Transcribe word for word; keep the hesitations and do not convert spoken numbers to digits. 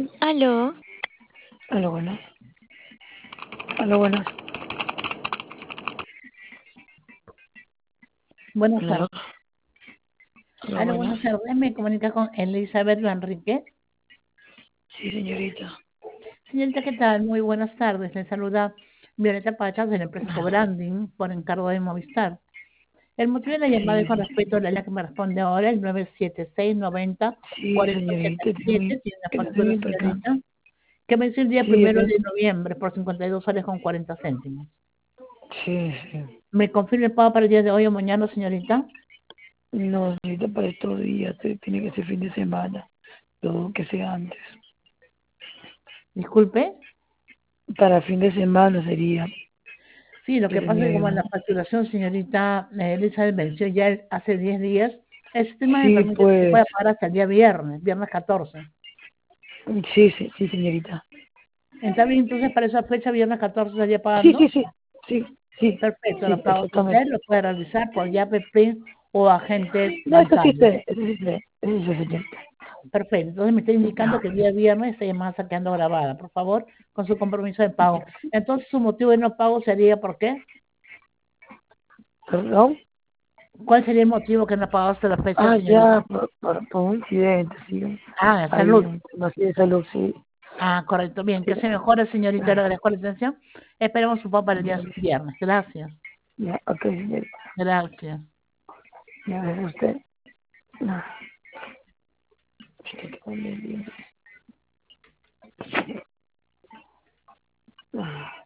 Aló, Aló, buenas. Aló, buenas. Buenas Aló, tardes. aló, Aló, buenas. buenas tardes. Me comunica con Elizabeth Manrique. Sí, señorita. Señorita, ¿qué tal? Muy buenas tardes. Le saluda Violeta Pachas de la empresa Cobranding por encargo de Movistar. El motivo de la llamada es Sí, con respecto a la línea que me responde ahora, el nueve siete seis noventa sí, cuarenta señorita. setenta y Tiene siete. muy, Tiene una que no estoy factura, importante. señorita, que vence el día Sí, primero acá. de noviembre por cincuenta y dos soles con cuarenta céntimos. Sí, sí. ¿Me confirma el pago para el día de hoy o mañana, señorita? No, señorita, para estos días. te- Tiene que ser fin de semana. Todo que sea antes. Disculpe. Para fin de semana sería Sí, lo que el pasa es que como nuevo. la facturación, señorita eh, Elizabeth, venció ya hace diez días, el sistema me Sí, permite que se pues. pueda pagar hasta el día viernes, viernes catorce. Sí, sí, sí, señorita. ¿Está bien? Entonces, para esa fecha, viernes catorce, estaría Sí, sí, pagando. sí. Sí, sí. Perfecto, Sí, los pagos usted exactamente. los puede realizar por Yapepin o agentes No, eso sí bancarios. sé. Eso sí sé. Eso sí sé, señorita. Perfecto, entonces me está indicando No. que el día viernes esta llamada está quedando grabada. Por favor, con su compromiso de pago. Entonces, su motivo de no pago sería ¿por qué? ¿Perdón? ¿Cuál sería el motivo que no ha pagado hasta la fecha, Ah, señorita? ya, por, por, por un incidente, sí. Ah, Hay salud. un tema así de salud, sí. Ah, correcto. Bien, que Sí. se mejore, señorita. Le agradezco la atención. Esperemos su papá para el día Ya, viernes. Gracias. ya, ok, señorita. Gracias. Ya, gracias a usted. No. Usted quedó muy bien. Ah.